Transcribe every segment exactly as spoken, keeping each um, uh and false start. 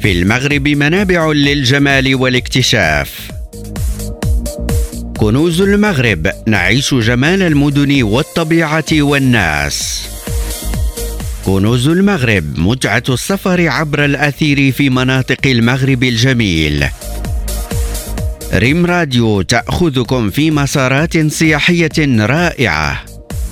في المغرب منابع للجمال والاكتشاف. كنوز المغرب، نعيش جمال المدن والطبيعة والناس. كنوز المغرب، متعة السفر عبر الأثير في مناطق المغرب الجميل. ريم راديو تأخذكم في مسارات سياحية رائعة.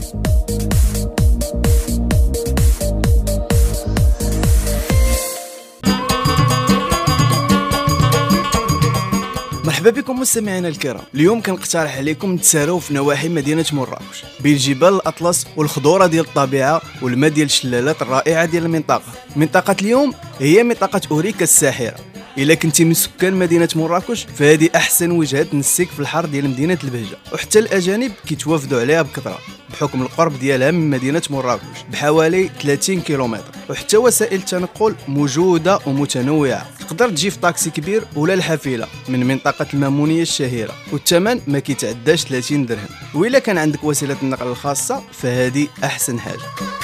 مرحبا بكم مستمعينا الكرام. اليوم كنقترح عليكم تساراو في نواحي مدينة مراكش بين جبال الأطلس والخضورة ديال الطبيعة والماء ديال الشلالات الرائعة ديال المنطقة. منطقة اليوم هي منطقة أوريكا الساحرة. إلا كنتي من سكان مدينة مراكش فهذه أحسن وجهة تنسيك في الحر ديال مدينة البهجة، وحتى الأجانب كيتوافدوا عليها بكثرة بحكم القرب ديالها من مدينة مراكش بحوالي ثلاثين كيلومتر، وحتى وسائل التنقل موجودة ومتنوعة. تقدر تجي في طاكسي كبير ولا الحافلة من منطقة المامونية الشهيرة، والثمن ما كيتعداش ثلاثين درهم. وإلا كان عندك وسيلة النقل الخاصة فهذه أحسن حاجة.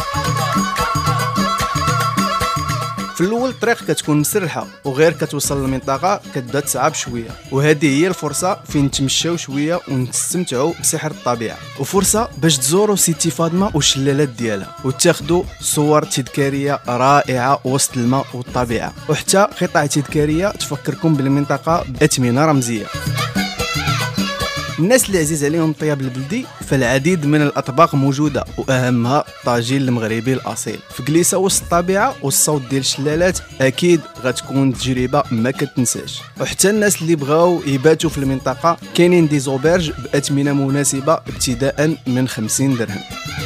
في الاول الطريق كتكون مسرحه وغير كتوصل للمنطقه كتبدا تصعب شويه، وهذه هي الفرصه فين نتمشاو شويه ونستمتعوا بسحر الطبيعه، وفرصه باش تزوروا سيتي فاطمه والشلالات ديالها وتاخذوا صور تذكاريه رائعه وسط الماء والطبيعه، وحتى قطع تذكاريه تفكركم بالمنطقه باثمنه رمزيه. الناس اللي عزيز عليهم الطياب البلدي فالعديد من الأطباق موجودة، وأهمها الطاجين المغربي الأصيل في جلسة وسط الطبيعة والصوت ديال الشلالات. أكيد غتكون تجربة ما كتنساش. وحتى الناس اللي بغاو يباتوا في المنطقة كاينين دي زوبرج بأثمنة مناسبة ابتداء من خمسين درهم.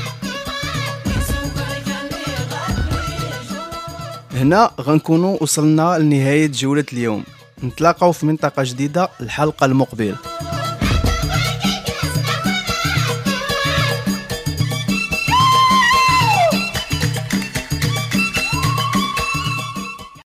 هنا غنكونوا وصلنا لنهاية جولة اليوم. نتلاقاو في منطقة جديدة الحلقة المقبلة.